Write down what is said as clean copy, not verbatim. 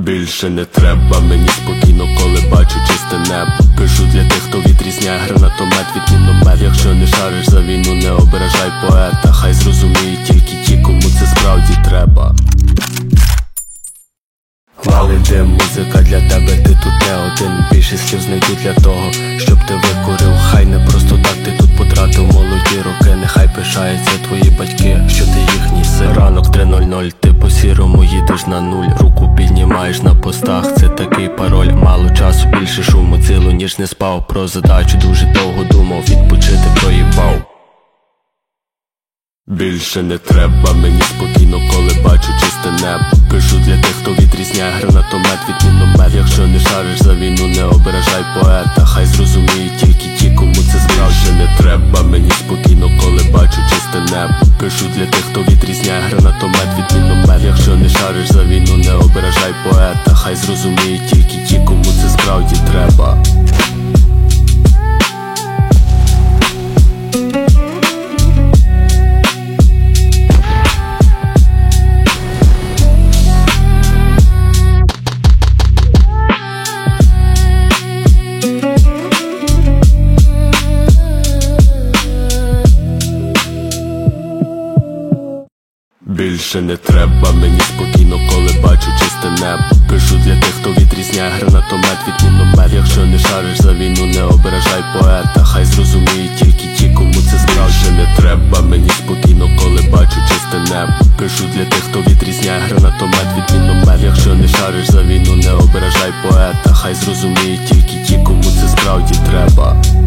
Більше не треба мені спокійно, коли бачу чисте небо. Пишу для тих, хто відрізняє гранатомет від міномет. Якщо не шариш за війну, не ображай поета. Хай зрозуміють тільки ті, кому це справді треба. Валиде музика для тебе, ти тут не один. Більше слів знайду для того, щоб ти викурив. Хай не просто так ти тут потратив молоді роки. Нехай пишаються твої батьки, що ти їхній син. Ранок 3:00, ти по сірому їдеш на нуль. Руку піднімаєш на постах, це такий пароль. Мало часу, більше шуму, цілу ніч не спав. Про задачу дуже довго думав, відпочити проїбав. Більше не треба мені спокійно, коли бачу чисте небо. Пишу для тих, хто відрізняє гранатомет від міномет. Якщо не шариш за війну, не ображай поета. Хай зрозуміють тільки ті, кому це справді не треба мені спокійно, коли бачу чисте небо. Пишу для тих, хто відрізняє гранатомет від міномет. Якщо не шариш за війну, не ображай поета. Хай зрозуміють тільки ті, кому це справді треба. Більше не треба мені спокійно, коли бачу чисте небо. Пишу для тих, хто відрізняє гранатомет від міномет. Якщо не шариш за війну, не ображай поета. Хай зрозуміють тільки ті, кому це справді не треба мені спокійно, коли бачу чисте небо. Пишу для тих, хто відрізняє гранатомет від міномет. Якщо не шариш за війну, не ображай поета. Хай зрозуміють тільки ті, кому це справді треба.